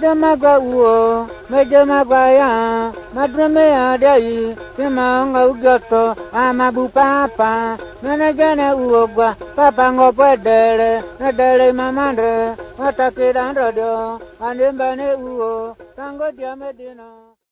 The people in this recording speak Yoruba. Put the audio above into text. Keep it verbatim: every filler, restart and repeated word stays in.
Madamaga uo, Madamaga ya, Madramea dai, Kimanga ugato, Amabu papa, Nanajana uogwa, Papa ngopedere, Nadere mamandre, Watakirandro, Andembane uo, Tango diamedina.